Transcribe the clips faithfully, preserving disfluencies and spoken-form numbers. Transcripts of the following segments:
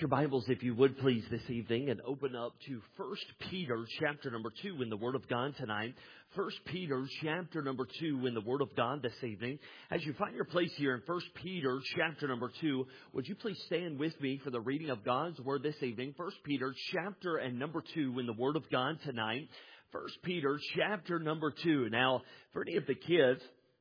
Your Bibles, if you would please, this evening, and open up to First Peter chapter number two in the Word of God tonight. First Peter chapter number two in the Word of God this evening. As you find your place here in First Peter chapter number two, would you please stand with me for the reading of God's Word this evening? First Peter chapter and number two in the Word of God tonight. First Peter chapter number two. Now, for any of the kids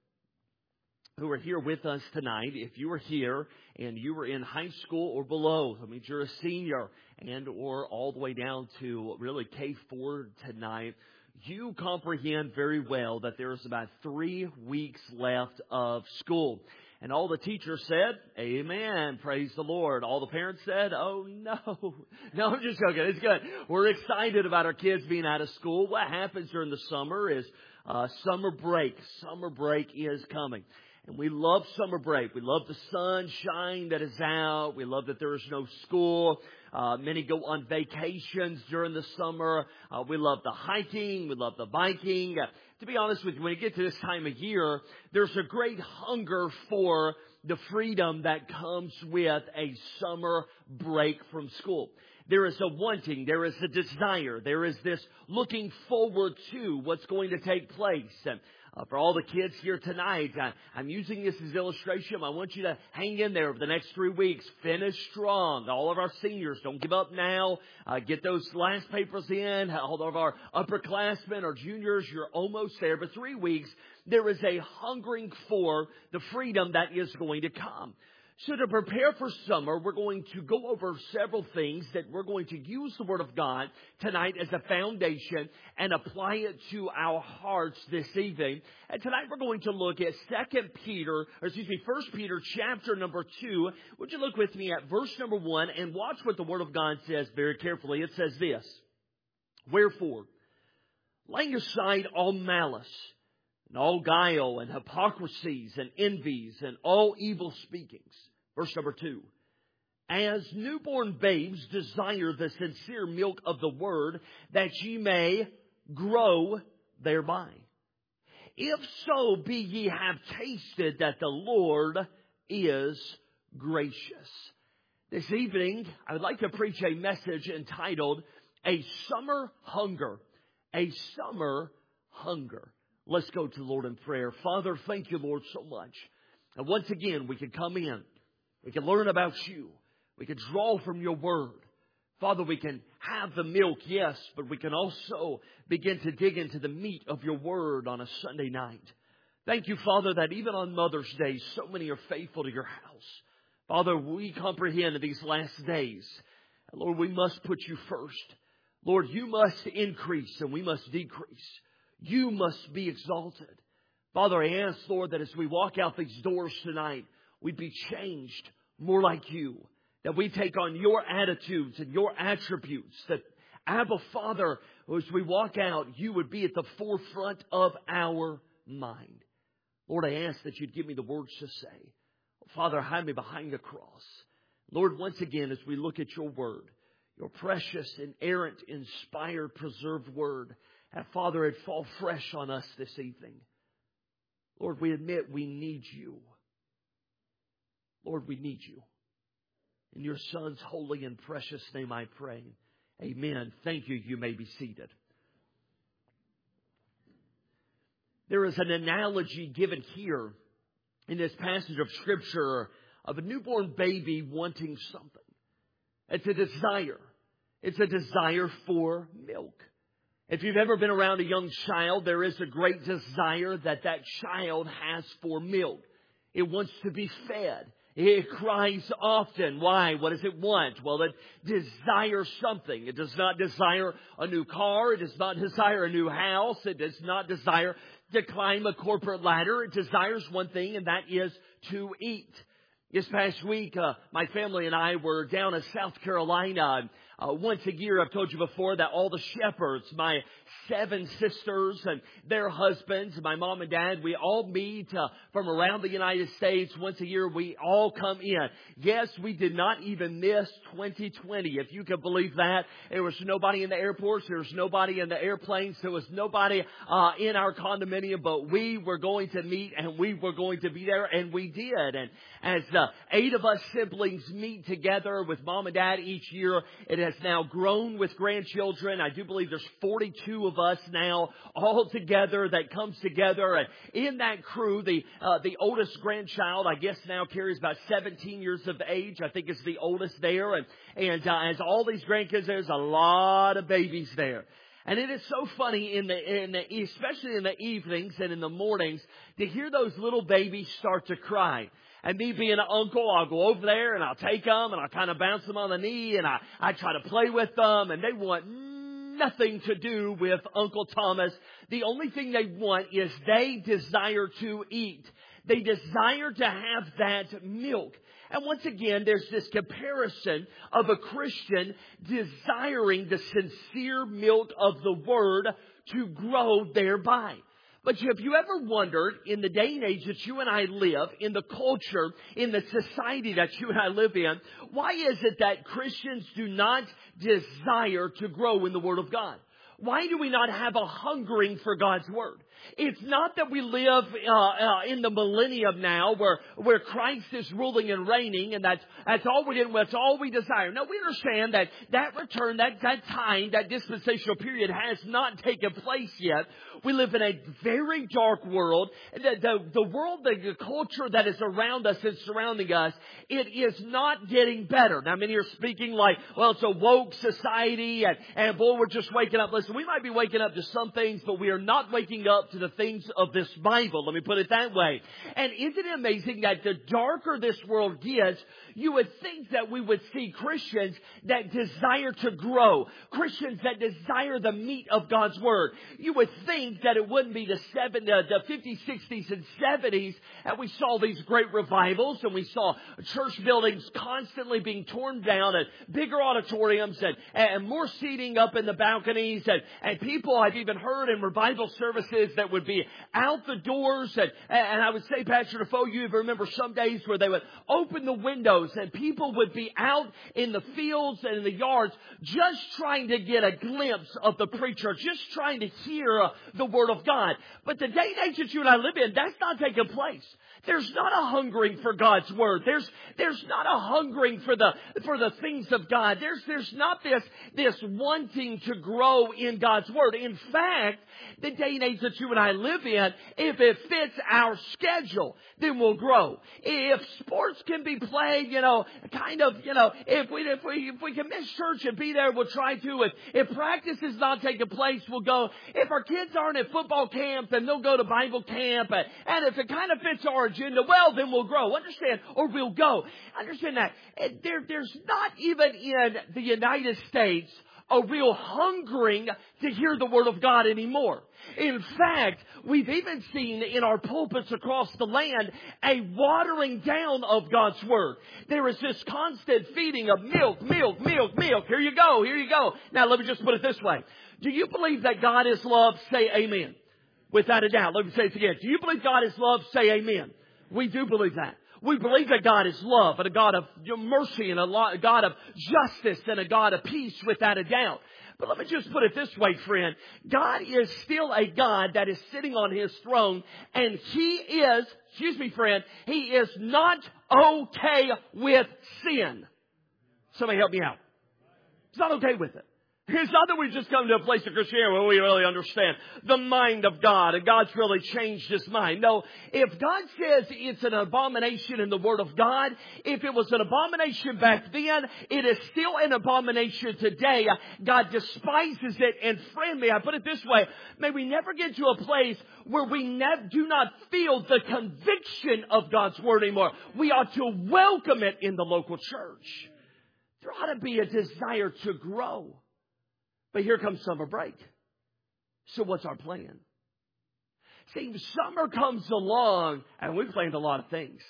who are here with us tonight, if you are here and you were in high school or below, I mean, you're a senior and or all the way down to really K four tonight, you comprehend very well that there's about three weeks left of school. And all the teachers said, amen, praise the Lord. All the parents said, oh no. No, I'm just joking. It's good. We're excited about our kids being out of school. What happens during the summer is uh, summer break. Summer break is coming. And we love summer break. We love the sunshine that is out. We love that there is no school. Uh, many go on vacations during the summer. Uh, we love the hiking. We love the biking. Uh, to be honest with you, when you get to this time of year, there's a great hunger for the freedom that comes with a summer break from school. There is a wanting, there is a desire, there is this looking forward to what's going to take place. And Uh, for all the kids here tonight, I, I'm using this as illustration. I want you to hang in there over the next three weeks. Finish strong. All of our seniors, don't give up now. Uh, get those last papers in. All of our upperclassmen or juniors, you're almost there. But three weeks, there is a hungering for the freedom that is going to come. So to prepare for summer, we're going to go over several things that we're going to use the Word of God tonight as a foundation and apply it to our hearts this evening. And tonight we're going to look at Second Peter, or excuse me, First Peter chapter number two. Would you look with me at verse number one and watch what the Word of God says very carefully. It says this: Wherefore, laying aside all malice, and all guile, and hypocrisies, and envies, and all evil speakings. Verse number two. As newborn babes desire the sincere milk of the word, that ye may grow thereby. If so be ye have tasted that the Lord is gracious. This evening, I would like to preach a message entitled, A Summer Hunger. A Summer Hunger. Let's go to the Lord in prayer. Father, thank you, Lord, so much. And once again, we can come in. We can learn about you. We can draw from your word. Father, we can have the milk, yes, but we can also begin to dig into the meat of your word on a Sunday night. Thank you, Father, that even on Mother's Day, so many are faithful to your house. Father, we comprehend in these last days, Lord, we must put you first. Lord, you must increase and we must decrease. You must be exalted. Father, I ask, Lord, that as we walk out these doors tonight, we'd be changed more like you. That we take on your attitudes and your attributes. That, Abba, Father, as we walk out, you would be at the forefront of our mind. Lord, I ask that you'd give me the words to say. Father, hide me behind the cross. Lord, once again, as we look at your word, your precious, inerrant, inspired, preserved word, and Father, it fall fresh on us this evening. Lord, we admit we need you. Lord, we need you. In your Son's holy and precious name I pray. Amen. Thank you. You may be seated. There is an analogy given here in this passage of Scripture of a newborn baby wanting something. It's a desire. It's a desire for milk. If you've ever been around a young child, there is a great desire that that child has for milk. It wants to be fed. It cries often. Why? What does it want? Well, it desires something. It does not desire a new car. It does not desire a new house. It does not desire to climb a corporate ladder. It desires one thing, and that is to eat. This past week, uh, my family and I were down in South Carolina. Uh, once a year, I've told you before that all the shepherds, my seven sisters and their husbands, my mom and dad, we all meet uh, from around the United States. Once a year, we all come in. Yes, we did not even miss twenty twenty, if you can believe that. There was nobody in the airports. There was nobody in the airplanes. There was nobody uh, in our condominium, but we were going to meet and we were going to be there, and we did. And as uh, uh, eight of us siblings meet together with mom and dad each year. It has now grown with grandchildren. I do believe there's forty-two of us now all together that comes together. And in that crew, the uh, the oldest grandchild, I guess now carries about seventeen years of age. I think is the oldest there. And, and uh, as all these grandkids, there's a lot of babies there. And it is so funny in the, in the, especially in the evenings and in the mornings, to hear those little babies start to cry. And me being an uncle, I'll go over there and I'll take them and I'll kind of bounce them on the knee and I, I try to play with them, and they want nothing to do with Uncle Thomas. The only thing they want is they desire to eat. They desire to have that milk. And once again, there's this comparison of a Christian desiring the sincere milk of the Word to grow thereby. But have you ever wondered, in the day and age that you and I live, in the culture, in the society that you and I live in, why is it that Christians do not desire to grow in the Word of God? Why do we not have a hungering for God's Word? It's not that we live uh, uh, in the millennium now where, where Christ is ruling and reigning, and that's, that's all we did, that's all we desire. No, we understand that that return, that, that time, that dispensational period has not taken place yet. We live in a very dark world. The, the, the world, the, the culture that is around us and surrounding us, it is not getting better. Now, many are speaking like, well, it's a woke society, and, and boy, we're just waking up. Listen, we might be waking up to some things, but we are not waking up to the things of this Bible. Let me put it that way. And isn't it amazing that the darker this world gets, you would think that we would see Christians that desire to grow, Christians that desire the meat of God's Word. You would think that it wouldn't be the seven, uh, the fifties, sixties, and seventies, and we saw these great revivals, and we saw church buildings constantly being torn down, and bigger auditoriums, and, and more seating up in the balconies, and, and people I've even heard in revival services that would be out the doors, and, and I would say, Pastor Defoe, you remember some days where they would open the windows and people would be out in the fields and in the yards just trying to get a glimpse of the preacher, just trying to hear the Word of God. But the day and age that you and I live in, that's not taking place. There's not a hungering for God's Word. There's, there's not a hungering for the, for the things of God. There's, there's not this, this wanting to grow in God's Word. In fact, the day and age that you and I live in, if it fits our schedule, then we'll grow. If sports can be played, you know, kind of, you know, if we, if we, if we can miss church and be there, we'll try to. If, if practice is not taking place, we'll go. If our kids aren't at football camp, then they'll go to Bible camp. And, and if it kind of fits our agenda, well, then we'll grow. Understand? Or we'll go. Understand that. There, there's not even in the United States a real hungering to hear the Word of God anymore. In fact, we've even seen in our pulpits across the land a watering down of God's Word. There is this constant feeding of milk, milk, milk, milk. Here you go, here you go. Now, let me just put it this way. Do you believe that God is love? Say amen. Without a doubt. Let me say it again. Do you believe God is love? Say amen. We do believe that. We believe that God is love and a God of mercy and a God of justice and a God of peace without a doubt. But let me just put it this way, friend. God is still a God that is sitting on His throne, and He is, excuse me, friend, He is not okay with sin. Somebody help me out. He's not okay with it. It's not that we've just come to a place of Christianity where we really understand the mind of God and God's really changed His mind. No, if God says it's an abomination in the Word of God, if it was an abomination back then, it is still an abomination today. God despises it. And friend, may I put it this way, may we never get to a place where we ne- do not feel the conviction of God's Word anymore. We ought to welcome it in the local church. There ought to be a desire to grow. But here comes summer break. So what's our plan? See, summer comes along, and we planned a lot of things.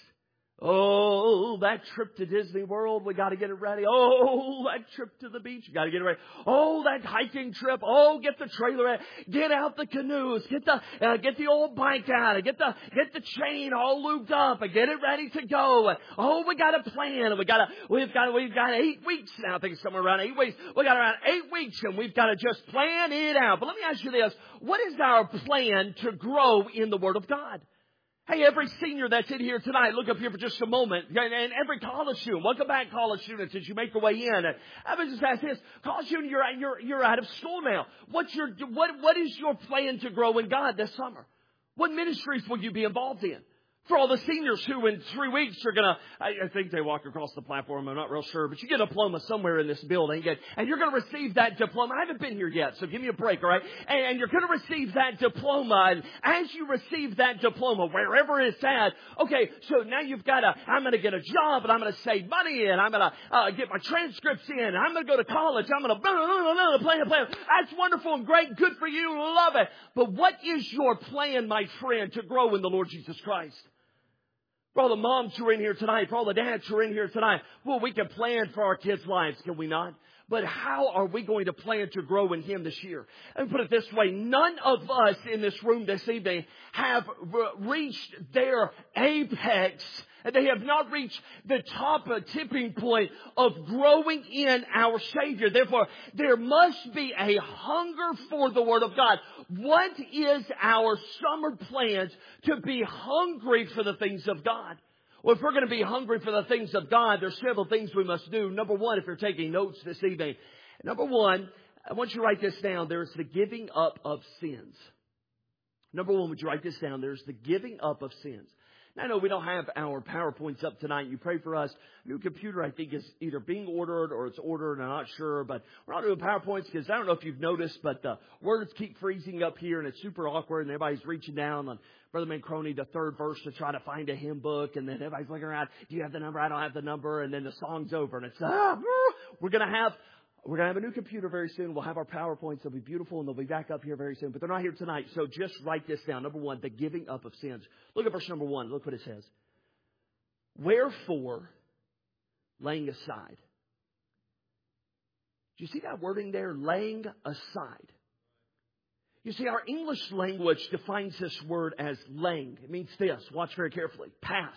Oh, that trip to Disney World, we got to get it ready. Oh, that trip to the beach, you got to get it ready. Oh, that hiking trip. Oh, get the trailer ready. Get out the canoes. Get the uh, get the old bike out. And get the get the chain all looped up and get it ready to go. And, oh, we got a plan. We got to we've got we've got eight weeks now. I think somewhere around eight weeks. We got around eight weeks, and we've got to just plan it out. But let me ask you this: what is our plan to grow in the Word of God? Hey, every senior that's in here tonight, look up here for just a moment. And, and every college student, welcome back, college students, as you make your way in. And I would just ask this: college student, you're you're you're out of school now. What's your what what is your plan to grow in God this summer? What ministries will you be involved in? For all the seniors who in three weeks are going to, I, I think they walk across the platform, I'm not real sure, but you get a diploma somewhere in this building, and, and you're going to receive that diploma. I haven't been here yet, so give me a break, all right? And, and you're going to receive that diploma, and as you receive that diploma, wherever it's at, okay, so now you've got to, I'm going to get a job, and I'm going to save money, and I'm going to uh, get my transcripts in, and I'm going to go to college, I'm going to blah, blah, blah, blah, plan, plan. That's wonderful and great, good for you, love it. But what is your plan, my friend, to grow in the Lord Jesus Christ? For all the moms who are in here tonight, for all the dads who are in here tonight, well, we can plan for our kids' lives, can we not? But how are we going to plan to grow in Him this year? And put it this way, none of us in this room this evening have reached their apex. They have not reached the top uh, tipping point of growing in our Savior. Therefore, there must be a hunger for the Word of God. What is our summer plans to be hungry for the things of God? Well, if we're going to be hungry for the things of God, there's several things we must do. Number one, if you're taking notes this evening, number one, I want you to write this down. There's the giving up of sins. Number one, would you write this down? There's the giving up of sins. Now, I know we don't have our PowerPoints up tonight. You pray for us. New computer, I think, is either being ordered or it's ordered. I'm not sure. But we're not doing PowerPoints because I don't know if you've noticed, but the words keep freezing up here and it's super awkward and everybody's reaching down on Brother Mancroni, the third verse, to try to find a hymn book. And then everybody's looking around. Do you have the number? I don't have the number. And then the song's over and it's, ah, we're going to have... We're going to have a new computer very soon. We'll have our PowerPoints. They'll be beautiful, and they'll be back up here very soon. But they're not here tonight, so just write this down. Number one, the giving up of sins. Look at verse number one. Look what it says. Wherefore, laying aside. Do you see that wording there? Laying aside. You see, our English language defines this word as laying. It means this. Watch very carefully. Past.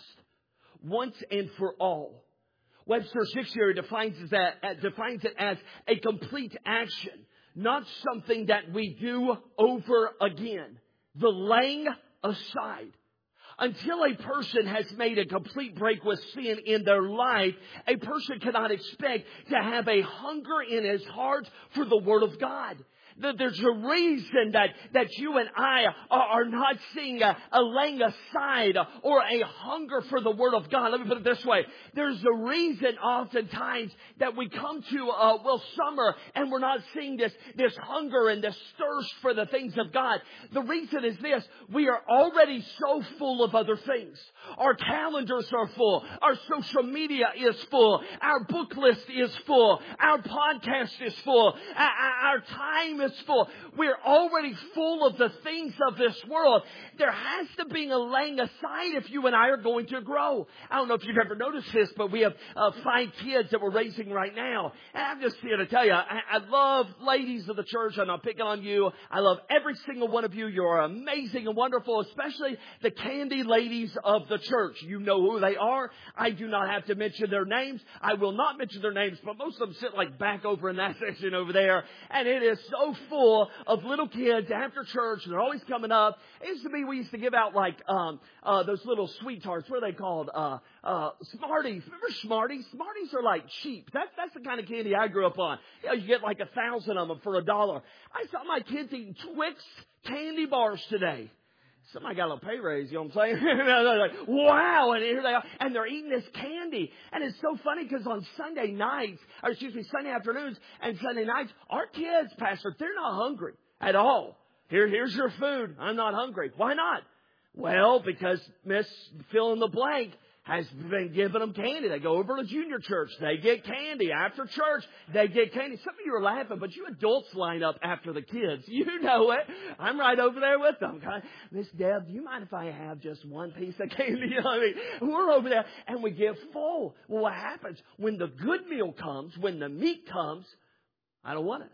Once and for all. Webster's Dictionary defines it, as, defines it as a complete action, not something that we do over again. The laying aside. Until a person has made a complete break with sin in their life, a person cannot expect to have a hunger in his heart for the Word of God. There's a reason that, that you and I are, are not seeing a, a laying aside or a hunger for the Word of God. Let me put it this way. There's a reason oftentimes that we come to, uh, well, summer and we're not seeing this, this hunger and this thirst for the things of God. The reason is this. We are already so full of other things. Our calendars are full. Our social media is full. Our book list is full. Our podcast is full. Our, our time is full. We're already full of the things of this world. There has to be a laying aside if you and I are going to grow. I don't know if you've ever noticed this, but we have uh, five kids that we're raising right now. And I'm just here to tell you, I, I love ladies of the church. I'm not picking on you. I love every single one of you. You're amazing and wonderful, especially the candy ladies of the church. You know who they are. I do not have to mention their names. I will not mention their names, but most of them sit like back over in that section over there. And it is so full of little kids after church. And they're always coming up. It used to be, we used to give out like um, uh, those little sweet tarts. What are they called? Uh, uh, Smarties. Remember Smarties? Smarties are like cheap. That's, that's the kind of candy I grew up on. You know, you get like a thousand of them for a dollar. I saw my kids eating Twix candy bars today. Somebody got a little pay raise, you know what I'm saying? They're like, wow, and here they are. And they're eating this candy. And it's so funny because on Sunday nights, or excuse me, Sunday afternoons and Sunday nights, our kids, Pastor, they're not hungry at all. Here, here's your food. I'm not hungry. Why not? Well, because Miss fill in the blank has been giving them candy. They go over to junior church. They get candy. After church, they get candy. Some of you are laughing, but you adults line up after the kids. You know it. I'm right over there with them. Miss Deb, do you mind if I have just one piece of candy? You know what I mean? We're over there and we get full. Well, what happens when the good meal comes, when the meat comes, I don't want it.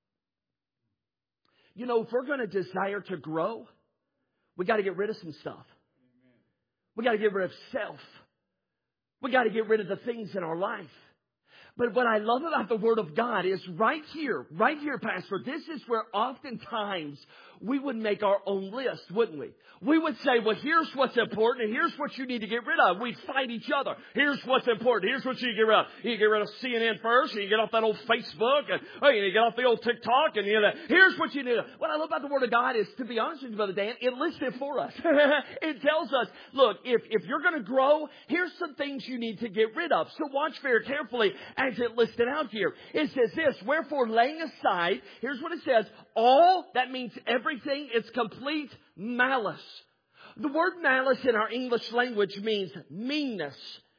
You know, if we're going to desire to grow, we got to get rid of some stuff. We got to get rid of self. We got to get rid of the things in our life. But what I love about the Word of God is right here, right here, Pastor, this is where oftentimes we would make our own list, wouldn't we? We would say, well, here's what's important and here's what you need to get rid of. We'd fight each other. Here's what's important. Here's what you get rid of. You get rid of C N N first, and you get off that old Facebook, and oh, you get off the old TikTok, and you know, here's what you need. What I love about the Word of God is, to be honest with you, Brother Dan, it lists it for us. It tells us, look, if, if you're going to grow, here's some things you need to get rid of. So watch very carefully as it listed out here. It says this, wherefore laying aside, here's what it says, all, that means everything, it's complete malice. The word malice in our English language means meanness,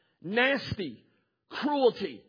nasty, cruelty,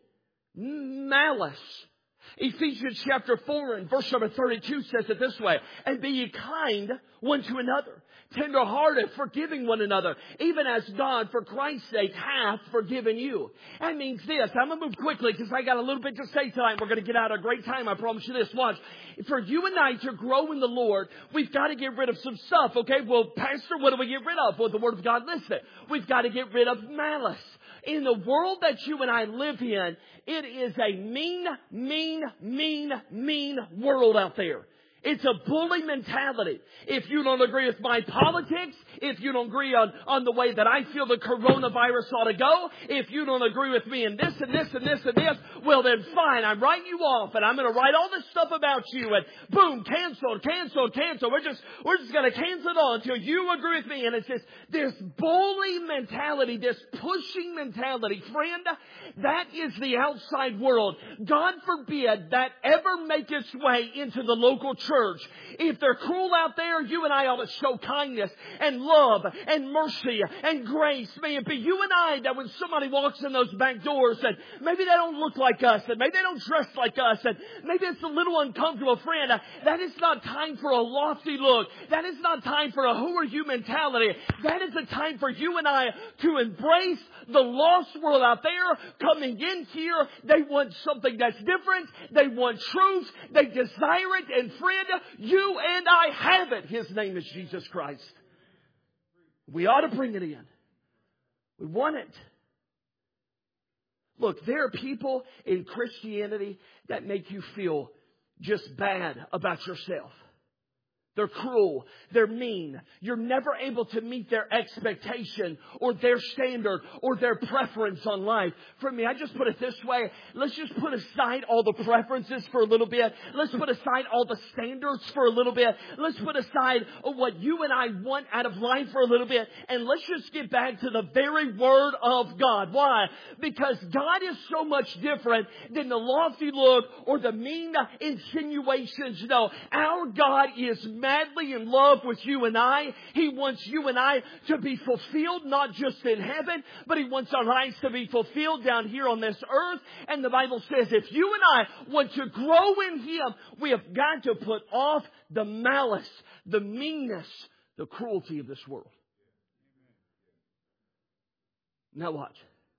malice. Ephesians chapter four and verse number thirty-two says it this way, and be ye kind one to another, tender-hearted, forgiving one another, even as God, for Christ's sake, hath forgiven you. That means this. I'm going to move quickly because I got a little bit to say tonight. We're going to get out a great time. I promise you this. Watch. For you and I to grow in the Lord, we've got to get rid of some stuff. Okay, well, Pastor, what do we get rid of? Well, the Word of God lists it. We've got to get rid of malice. In the world that you and I live in, it is a mean, mean, mean, mean world out there. It's a bully mentality. If you don't agree with my politics, if you don't agree on, on the way that I feel the coronavirus ought to go, if you don't agree with me in this and this and this and this, well then fine, I'm writing you off and I'm going to write all this stuff about you and boom, cancel, cancel, cancel. We're just, we're just going to cancel it all until you agree with me. And it's just this bully mentality, this pushing mentality. Friend, that is the outside world. God forbid that ever make its way into the local church. Church. If they're cruel out there, you and I ought to show kindness and love and mercy and grace. May it be you and I that when somebody walks in those back doors and maybe they don't look like us and maybe they don't dress like us and maybe it's a little uncomfortable, friend, that is not time for a lofty look. That is not time for a who are you mentality. That is a time for you and I to embrace the lost world out there coming in here. They want something that's different. They want truth. They desire it. And friend, you and I have it. His name is Jesus Christ. We ought to bring it in. We want it. Look, there are people in Christianity that make you feel just bad about yourself. They're cruel. They're mean. You're never able to meet their expectation or their standard or their preference on life. For me, I just put it this way. Let's just put aside all the preferences for a little bit. Let's put aside all the standards for a little bit. Let's put aside what you and I want out of life for a little bit. And let's just get back to the very Word of God. Why? Because God is so much different than the lofty look or the mean insinuations. No, our God is madly in love with you and I. He wants you and I to be fulfilled, not just in heaven, but He wants our lives to be fulfilled down here on this earth. And the Bible says if you and I want to grow in Him, we have got to put off the malice, the meanness, the cruelty of this world. Now watch.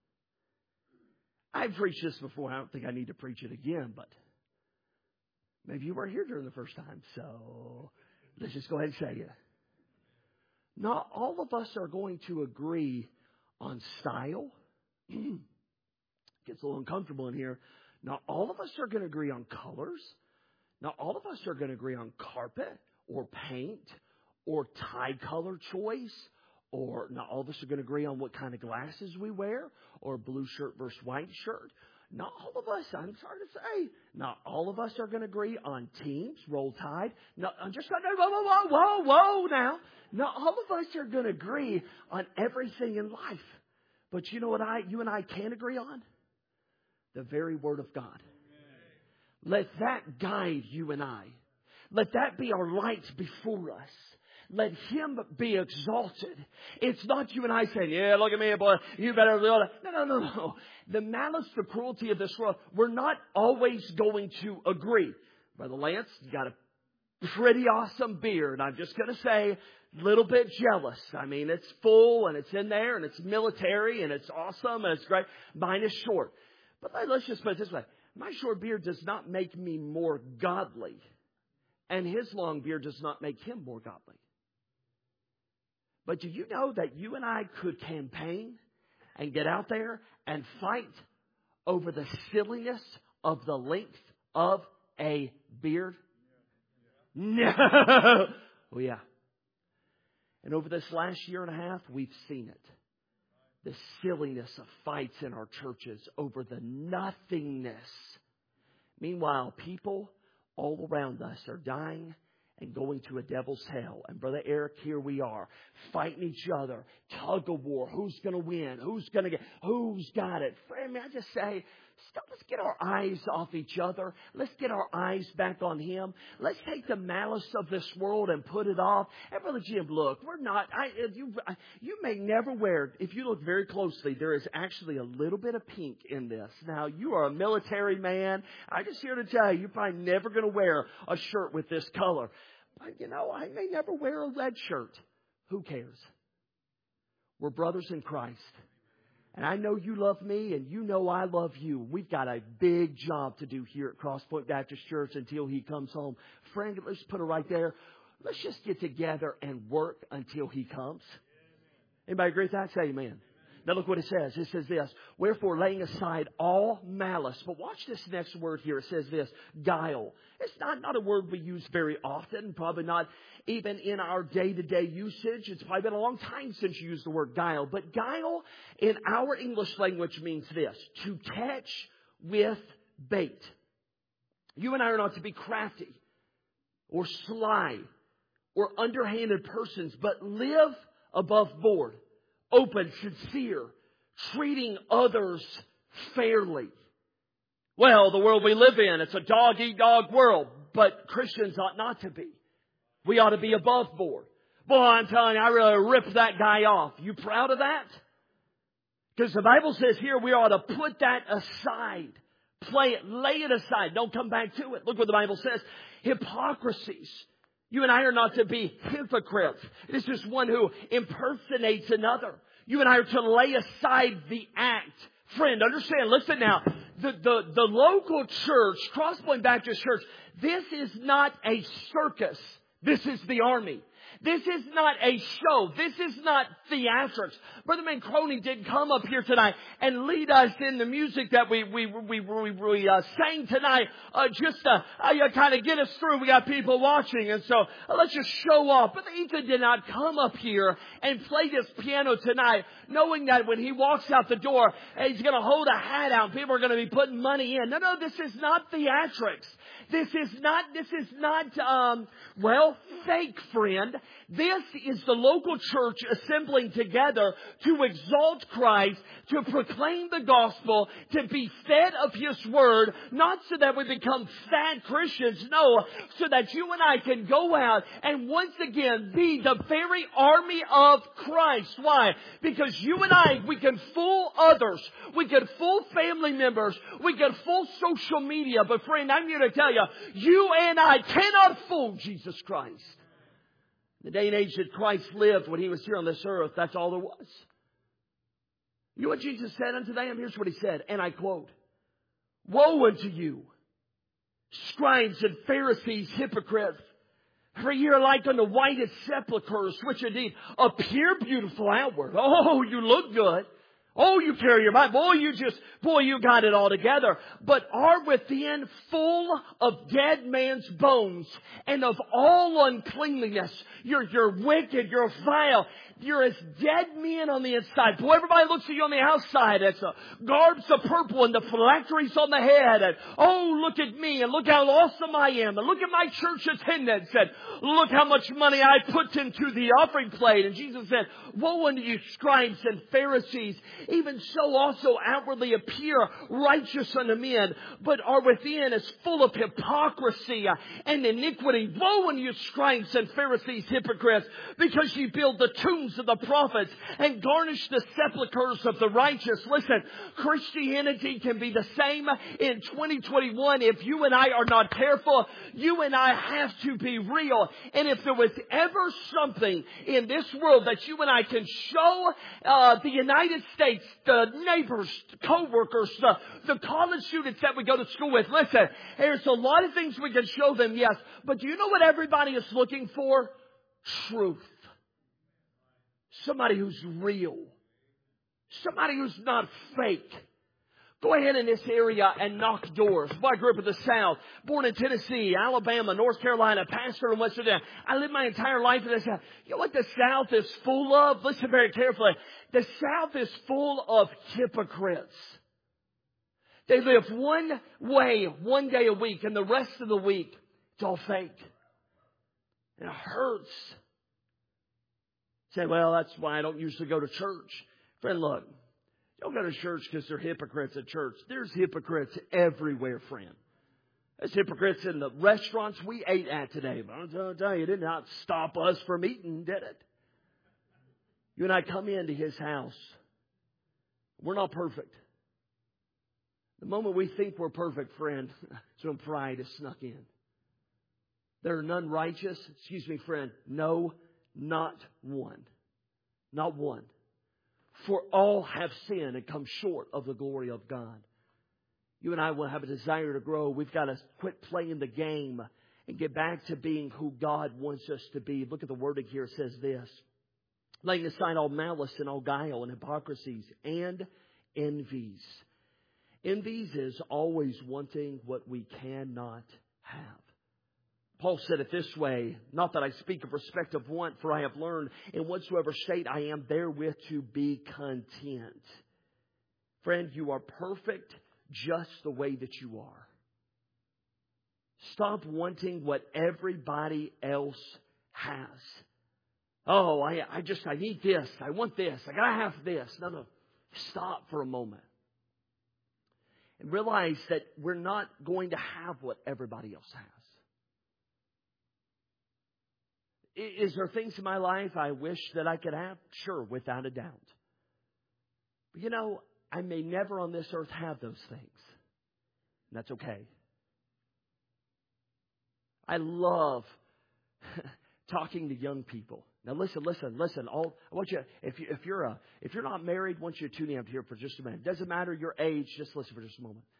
I've preached this before. I don't think I need to preach it again, but maybe you weren't here during the first time, so let's just go ahead and say it. Not all of us are going to agree on style. Gets a little uncomfortable in here. Not all of us are going to agree on colors. Not all of us are going to agree on carpet or paint or tie color choice. Or not all of us are going to agree on what kind of glasses we wear or blue shirt versus white shirt. Not all of us, I'm sorry to say, not all of us are going to agree on teams, Roll Tide. No, I'm just not, whoa, whoa, whoa, whoa, whoa now. Not all of us are going to agree on everything in life. But you know what I, you and I can agree on? The very Word of God. Let that guide you and I. Let that be our light before us. Let Him be exalted. It's not you and I saying, yeah, look at me, boy, you better do it. No, no, no, no. The malice, the cruelty of this world, we're not always going to agree. Brother Lance, you got a pretty awesome beard. I'm just going to say, a little bit jealous. I mean, it's full and it's in there and it's military and it's awesome and it's great. Mine is short. But let's just put it this way. My short beard does not make me more godly. And his long beard does not make him more godly. But do you know that you and I could campaign and get out there and fight over the silliness of the length of a beard? No. Oh, yeah. And over this last year and a half, we've seen it. The silliness of fights in our churches over the nothingness. Meanwhile, people all around us are dying and going to a devil's hell. And Brother Eric, here we are, fighting each other, tug of war. Who's going to win? Who's going to get? Who's got it? Friend, may I just say, stop, let's get our eyes off each other. Let's get our eyes back on Him. Let's take the malice of this world and put it off. And Brother Jim, look, we're not, I, you, you may never wear, if you look very closely, there is actually a little bit of pink in this. Now, you are a military man. I'm just here to tell you, you're probably never going to wear a shirt with this color. But, you know, I may never wear a red shirt. Who cares? We're brothers in Christ. And I know you love me, and you know I love you. We've got a big job to do here at Crosspoint Baptist Church until He comes home. Friend, let's put it right there. Let's just get together and work until He comes. Anybody agree with that? Say amen. Now look what it says. It says this. Wherefore, laying aside all malice. But watch this next word here. It says this. Guile. It's not, not a word we use very often. Probably not even in our day-to-day usage. It's probably been a long time since you used the word guile. But guile in our English language means this. To catch with bait. You and I are not to be crafty or sly or underhanded persons, but live above board. Open, sincere, treating others fairly. Well, the world we live in, it's a dog-eat-dog world, but Christians ought not to be. We ought to be above board. Boy, I'm telling you, I really ripped that guy off. You proud of that? Because the Bible says here we ought to put that aside. Play it, lay it aside. Don't come back to it. Look what the Bible says. Hypocrisies. You and I are not to be hypocrites. This is one who impersonates another. You and I are to lay aside the act. Friend, understand, listen now. The, the, the local church, Crosspoint Baptist Church, this is not a circus. This is the army. This is not a show. This is not theatrics. Brother Mancroni didn't come up here tonight and lead us in the music that we we we we, we uh, sang tonight uh, just to uh, kind of get us through. We got people watching, and so uh, let's just show off. But Ethan did not come up here and play this piano tonight, knowing that when he walks out the door, he's going to hold a hat out. And people are going to be putting money in. No, no, this is not theatrics. This is not, this is not, um, well, fake, friend. This is the local church assembling together to exalt Christ, to proclaim the gospel, to be fed of His Word, not so that we become fat Christians, no, so that you and I can go out and once again be the very army of Christ. Why? Because you and I, we can fool others. We can fool family members. We can fool social media. But friend, I'm here to tell you, you and I cannot fool Jesus Christ. The day and age that Christ lived when He was here on this earth, that's all there was. You know what Jesus said unto them? Here's what He said, and I quote, Woe unto you, scribes and Pharisees, hypocrites! For ye are like unto whitest sepulchres, which indeed appear beautiful outward. Oh, you look good. Oh, you carry your Bible. Boy, you just, boy, you got it all together. But are within full of dead man's bones and of all uncleanliness. You're, you're wicked. You're vile. You're as dead men on the inside. Boy, everybody looks at you on the outside. It's a garbs of purple and the phylacteries on the head. And, oh, look at me and look how awesome I am. And look at my church attendance. And look how much money I put into the offering plate. And Jesus said, Woe unto you, scribes and Pharisees! Even so also outwardly appear righteous unto men, but are within as full of hypocrisy and iniquity. Woe unto you, scribes and Pharisees, hypocrites! Because ye build the tombs of the prophets and garnish the sepulchres of the righteous. Listen, Christianity can be the same in twenty twenty-one if you and I are not careful. You and I have to be real. And if there was ever something in this world that you and I can show uh, the United States, the neighbors, co-workers, the, the college students that we go to school with, listen, there's a lot of things we can show them, yes. But do you know what everybody is looking for? Truth. Somebody who's real. Somebody who's not fake. Go ahead in this area and knock doors. Boy, I grew up in the South, born in Tennessee, Alabama, North Carolina, pastor in West Virginia. I lived my entire life in the South. You know what the South is full of? Listen very carefully. The South is full of hypocrites. They live one way, one day a week, and the rest of the week, it's all fake. And it hurts. Say, well, that's why I don't usually go to church. Friend, look. Don't go to church because they're hypocrites at church. There's hypocrites everywhere, friend. There's hypocrites in the restaurants we ate at today. But I'm going to tell you, it did not stop us from eating, did it? You and I come into His house. We're not perfect. The moment we think we're perfect, friend, that's when pride is snuck in. There are none righteous. Excuse me, friend. No, not one. Not one. For all have sinned and come short of the glory of God. You and I will have a desire to grow. We've got to quit playing the game and get back to being who God wants us to be. Look at the wording here. It says this. Laying aside all malice and all guile and hypocrisies and envies. Envies is always wanting what we cannot have. Paul said it this way, not that I speak of respect of want, for I have learned in whatsoever state I am therewith to be content. Friend, you are perfect just the way that you are. Stop wanting what everybody else has. Oh, I, I just, I need this. I want this. I gotta have this. No, no. Stop for a moment. And realize that we're not going to have what everybody else has. Is there things in my life I wish that I could have? Sure, without a doubt. But you know, I may never on this earth have those things. And that's okay. I love talking to young people. Now listen, listen, listen. All I want you, if you if you're a if you're not married, I want you to tune in here for just a minute. Doesn't matter your age, just listen for just a moment.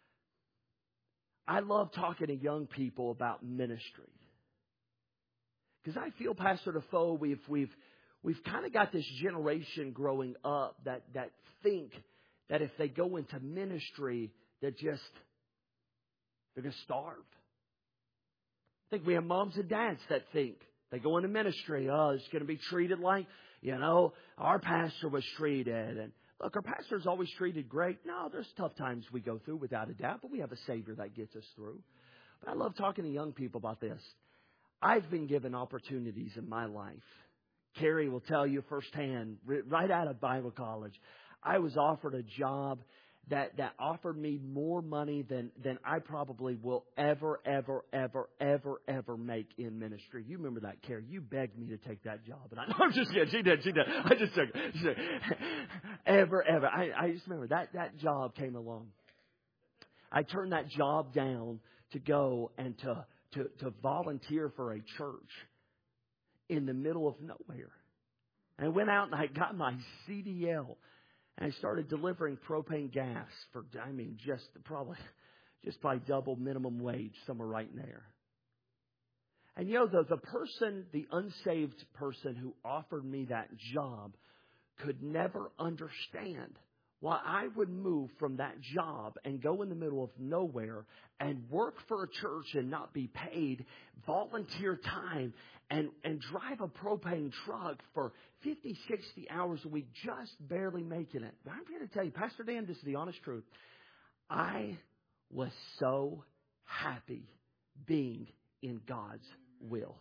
I love talking to young people about ministry. Because I feel, Pastor Defoe, we've we've we've kind of got this generation growing up that, that think that if they go into ministry, they're just they're going to starve. I think we have moms and dads that think they go into ministry, oh, it's going to be treated like, you know, our pastor was treated. And look, our pastor's always treated great. No, there's tough times we go through without a doubt, but we have a Savior that gets us through. But I love talking to young people about this. I've been given opportunities in my life. Carrie will tell you firsthand, right out of Bible college, I was offered a job that, that offered me more money than, than I probably will ever, ever, ever, ever, ever make in ministry. You remember that, Carrie. You begged me to take that job. And I, no, I'm just kidding. She did. She did. I just took it. She did. Ever, ever. I, I just remember that, that job came along. I turned that job down to go and to To, to volunteer for a church in the middle of nowhere. And I went out and I got my C D L and I started delivering propane gas for, I mean, just probably, just by double minimum wage, somewhere right in there. And you know, the, the person, the unsaved person who offered me that job could never understand why I would move from that job and go in the middle of nowhere and work for a church and not be paid, volunteer time, and, and drive a propane truck for fifty, sixty hours a week, just barely making it. But I'm here to tell you, Pastor Dan, this is the honest truth. I was so happy being in God's will.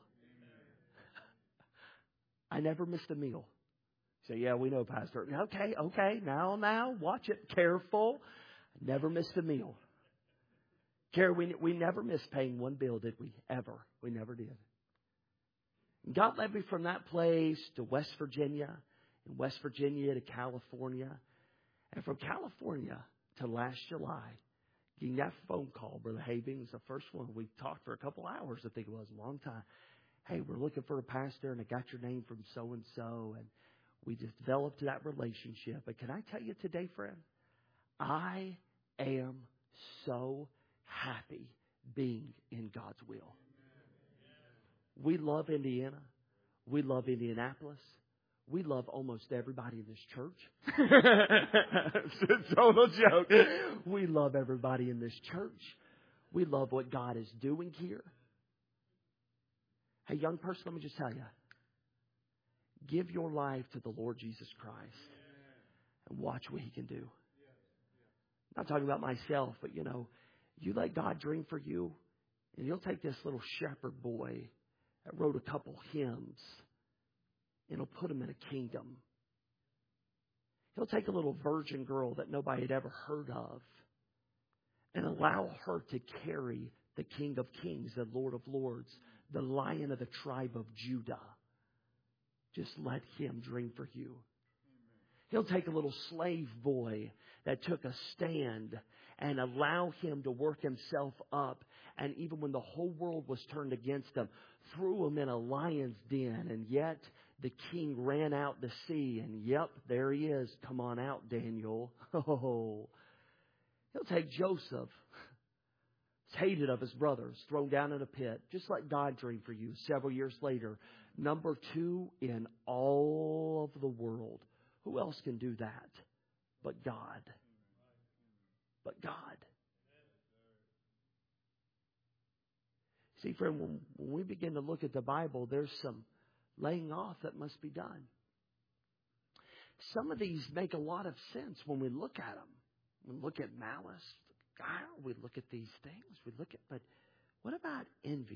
I never missed a meal. Say, yeah, we know, Pastor. Okay, okay, now, now, watch it. Careful. Never missed a meal. Carrie, we, we never missed paying one bill, did we? Ever. We never did. God led me from that place to West Virginia, and West Virginia to California, and from California to last July, getting that phone call. Brother Having was the first one. We talked for a couple hours, I think it was, a long time. Hey, we're looking for a pastor, and I got your name from so-and-so, and we just developed that relationship. But can I tell you today, friend, I am so happy being in God's will. We love Indiana. We love Indianapolis. We love almost everybody in this church. It's a total joke. We love everybody in this church. We love what God is doing here. Hey, young person, let me just tell you. Give your life to the Lord Jesus Christ and watch what He can do. I'm not talking about myself, but you know, you let God dream for you, and He'll take this little shepherd boy that wrote a couple hymns, and He'll put him in a kingdom. He'll take a little virgin girl that nobody had ever heard of and allow her to carry the King of Kings, the Lord of Lords, the Lion of the tribe of Judah. Just let Him dream for you. He'll take a little slave boy that took a stand and allow him to work himself up. And even when the whole world was turned against him, threw him in a lion's den. And yet the king ran out to sea. And yep, there he is. Come on out, Daniel. Oh, he'll take Joseph, hated of his brothers, thrown down in a pit, just like God dreamed for you several years later. Number two in all of the world. Who else can do that but God? But God. See, friend, when, when we begin to look at the Bible, there's some laying off that must be done. Some of these make a lot of sense when we look at them. We look at malice, guile, we look at these things. We look at, but what about envies?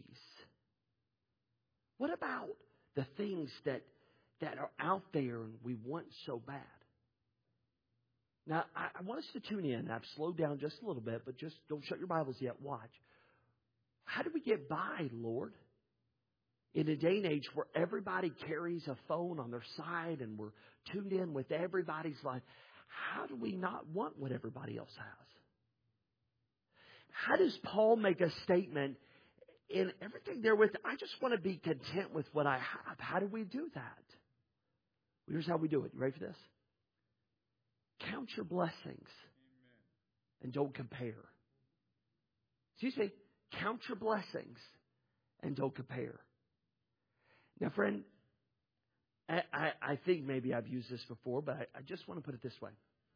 What about the things that, that are out there and we want so bad? Now, I, I want us to tune in. I've slowed down just a little bit, but just don't shut your Bibles yet. Watch. How do we get by, Lord? In a day and age where everybody carries a phone on their side and we're tuned in with everybody's life, how do we not want what everybody else has? How does Paul make a statement in everything there with, I just want to be content with what I have? How do we do that? Here's how we do it. You ready for this? Count your blessings. Amen. And don't compare. Excuse me. Count your blessings and don't compare. Now, friend, I, I, I think maybe I've used this before, but I, I just want to put it this way.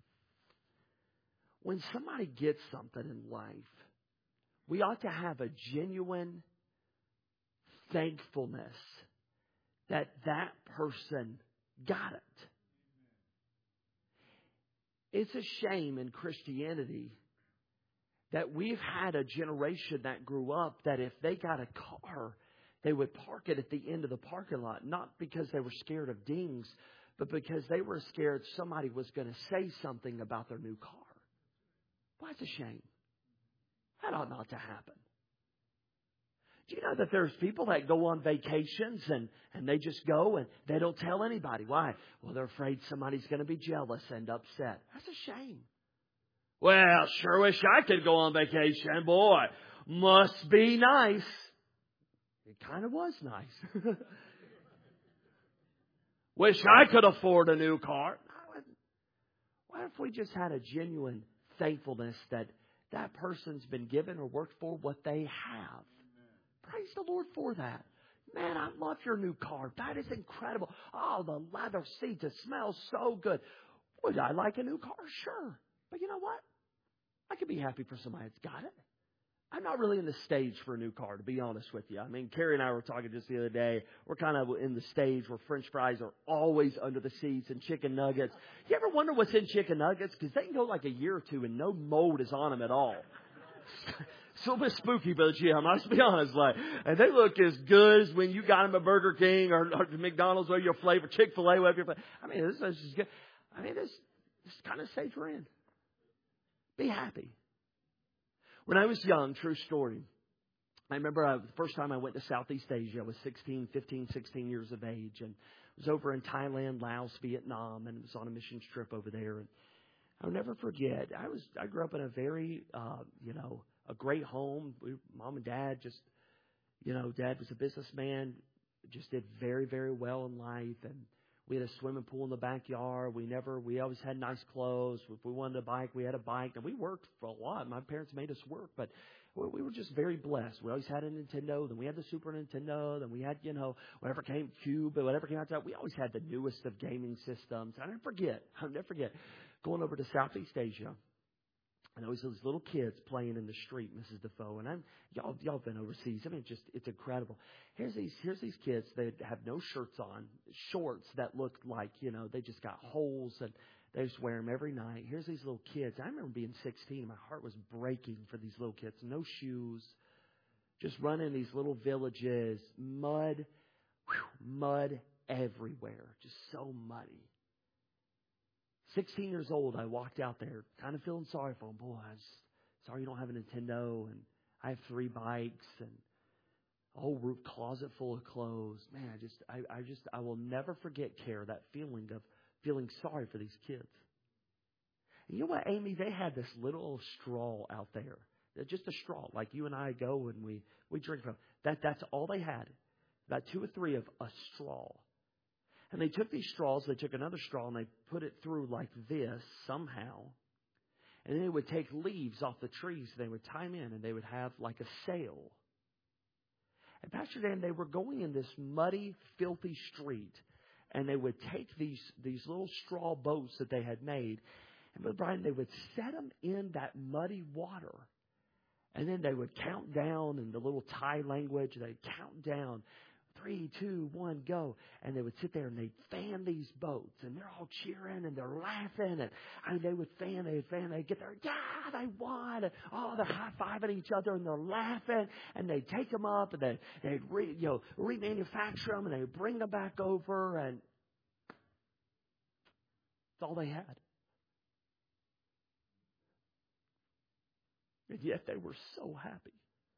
When somebody gets something in life, we ought to have a genuine thankfulness that that person got it. It's a shame in Christianity that we've had a generation that grew up that if they got a car, they would park it at the end of the parking lot, not because they were scared of dings, but because they were scared somebody was going to say something about their new car. Well, that's a shame. That ought not to happen. Do you know that there's people that go on vacations and, and they just go and they don't tell anybody? Why? Well, they're afraid somebody's going to be jealous and upset. That's a shame. Well, sure wish I could go on vacation. Boy, must be nice. It kind of was nice. Wish I could afford a new car. What if we just had a genuine thankfulness that that person's been given or worked for what they have? Praise the Lord for that. Man, I love your new car. That is incredible. Oh, the leather seats, it smells so good. Would I like a new car? Sure. But you know what? I could be happy for somebody that's got it. I'm not really in the stage for a new car, to be honest with you. I mean, Carrie and I were talking just the other day. We're kind of in the stage where French fries are always under the seats and chicken nuggets. You ever wonder what's in chicken nuggets? Because they can go like a year or two and no mold is on them at all. It's a little bit spooky, Brother Jim, I must be honest. Like, and they look as good as when you got them at Burger King or, or McDonald's, whatever your flavor, Chick-fil-A, whatever your flavor. I mean, this, this is good. I mean, this, this kind of stage we're in. Be happy. When I was young, true story, I remember I, the first time I went to Southeast Asia, I was sixteen, fifteen, sixteen years of age, and I was over in Thailand, Laos, Vietnam, and was on a missions trip over there. And I'll never forget, I was I grew up in a very, uh, you know, a great home. We, Mom and Dad just, you know, Dad was a businessman, just did very, very well in life, and we had a swimming pool in the backyard. We never, we always had nice clothes. If we wanted a bike, we had a bike. And we worked for a lot. My parents made us work. But well, we were just very blessed. We always had a Nintendo, then we had the Super Nintendo, then we had, you know, whatever came, Cube, whatever came out. We always had the newest of gaming systems. I never forget, I'll never forget, going over to Southeast Asia. And always those little kids playing in the street, Missus Defoe. And I'm, y'all, y'all been overseas. I mean, just, it's incredible. Here's these, here's these kids. They have no shirts on, shorts that look like, you know, they just got holes and they just wear them every night. Here's these little kids. I remember being sixteen. My heart was breaking for these little kids. No shoes, just running these little villages, mud, whew, mud everywhere, just so muddy. sixteen years old, I walked out there kind of feeling sorry for them. Boy, I'm sorry you don't have a Nintendo, and I have three bikes and a whole roof closet full of clothes. Man, I just, I, I just, I will never forget, Care, that feeling of feeling sorry for these kids. And you know what, Amy? They had this little straw out there, just a straw, like you and I go and we we drink from. That that's all they had, about two or three of a straw. And they took these straws, they took another straw, and they put it through like this somehow. And then they would take leaves off the trees, they would tie them in, and they would have like a sail. And Pastor Dan, they were going in this muddy, filthy street, and they would take these, these little straw boats that they had made, and Brother Brian, they would set them in that muddy water. And then they would count down in the little Thai language, they'd count down. Three, two, one, go. And they would sit there and they'd fan these boats. And they're all cheering and they're laughing. And I mean, they would fan, they would fan. They'd get there, yeah, they won. And, oh, they're high-fiving each other and they're laughing. And they'd take them up and they, they'd re, you know, remanufacture them and they'd bring them back over. And that's all they had. And yet they were so happy.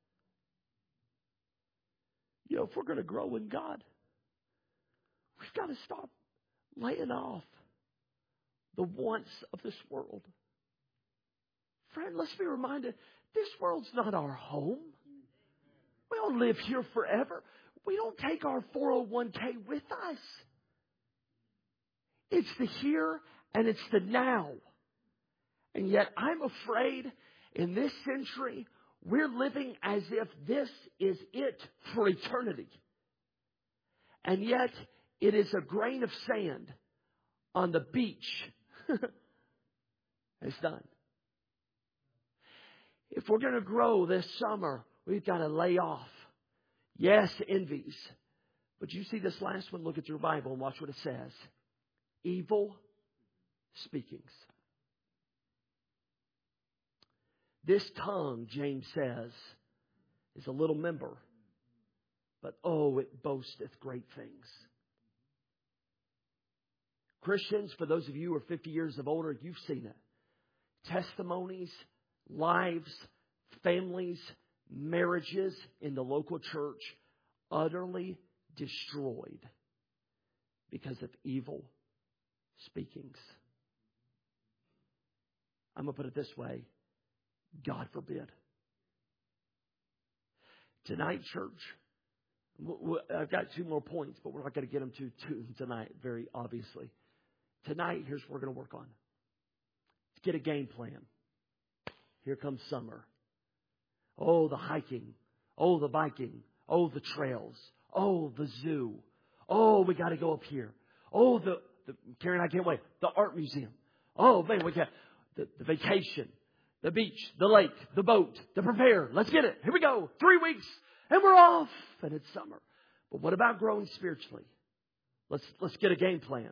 You know, if we're going to grow in God, we've got to stop laying off the wants of this world. Friend, let's be reminded, this world's not our home. We don't live here forever. We don't take our four oh one k with us. It's the here and it's the now. And yet I'm afraid in this century, we're living as if this is it for eternity. And yet, it is a grain of sand on the beach. It's done. If we're going to grow this summer, we've got to lay off. Yes, envies. But you see this last one, look at your Bible and watch what it says. Evil speakings. This tongue, James says, is a little member, but oh, it boasteth great things. Christians, for those of you who are fifty years of older, you've seen it. Testimonies, lives, families, marriages in the local church utterly destroyed because of evil speakings. I'm going to put it this way. God forbid. Tonight, church, I've got two more points, but we're not going to get them to two tonight, very obviously. Tonight, here's what we're going to work on. Let's get a game plan. Here comes summer. Oh, the hiking. Oh, the biking. Oh, the trails. Oh, the zoo. Oh, we got to go up here. Oh, the, the Karen, I can't wait. The art museum. Oh, man, we got the, the vacation. The beach, the lake, the boat, the prepare. Let's get it. Here we go. Three weeks and we're off. And it's summer. But what about growing spiritually? Let's, let's get a game plan.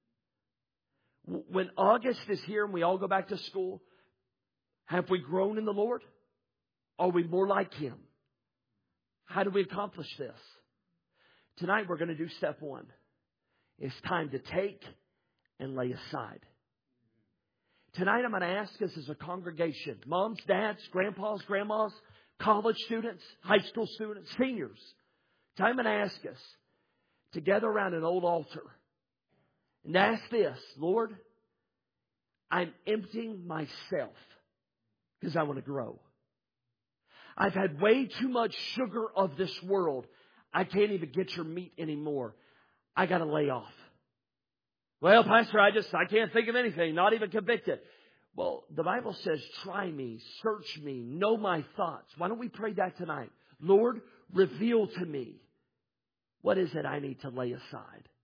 When August is here and we all go back to school, have we grown in the Lord? Are we more like Him? How do we accomplish this? Tonight we're going to do step one. It's time to take and lay aside. Tonight I'm going to ask us as a congregation, moms, dads, grandpas, grandmas, college students, high school students, seniors. Tonight I'm going to ask us to gather around an old altar and ask this, Lord, I'm emptying myself because I want to grow. I've had way too much sugar of this world. I can't even get your meat anymore. I got to lay off. Well, Pastor, I just, I can't think of anything, not even convicted. Well, the Bible says, try me, search me, know my thoughts. Why don't we pray that tonight? Lord, reveal to me, what is it I need to lay aside?